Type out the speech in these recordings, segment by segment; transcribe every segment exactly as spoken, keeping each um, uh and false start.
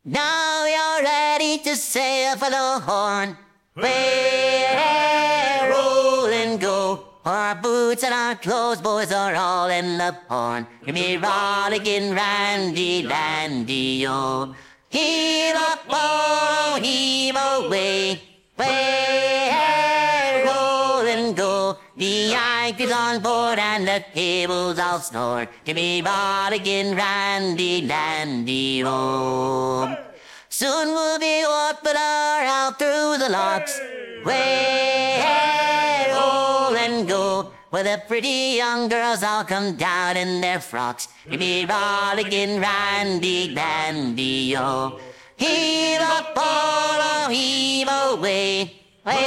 Now you're ready to sail for the Horn. Way, roll and go. Our boots and our clothes, boys, are all in the pond. Give me rollicking Randy Dandy, oh. Heave up, oh, heave away. Way, roll and go. The anchor's on board and the cable's all snored. Give me rollicking Randy Dandy, oh. Soon we'll be up and out through the locks. Way, roll and go. Where the pretty young girls all come down in their frocks. Give me rollicking Randy Dandy, oh. Heave up, oh, heave away.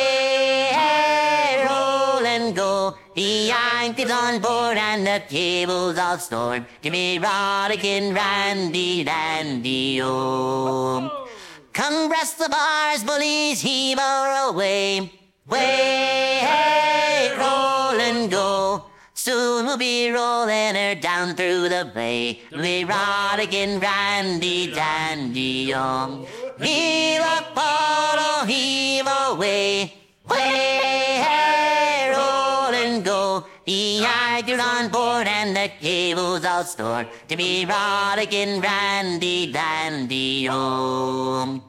Way, roll and go. The anchor's on board and the cable's all stored. Give me rollicking Randy Dandy, oh. Come breast the bars, bullies, heave her away. Way, hey, roll and go. Soon we'll be rolling her down through the bay. We'll be rollicking Randy Dandy, oh. Heave up, oh, heave away. Way, hey, roll and go. The anchor's on board and the cable's all stored. To be rollicking Randy Dandy, oh.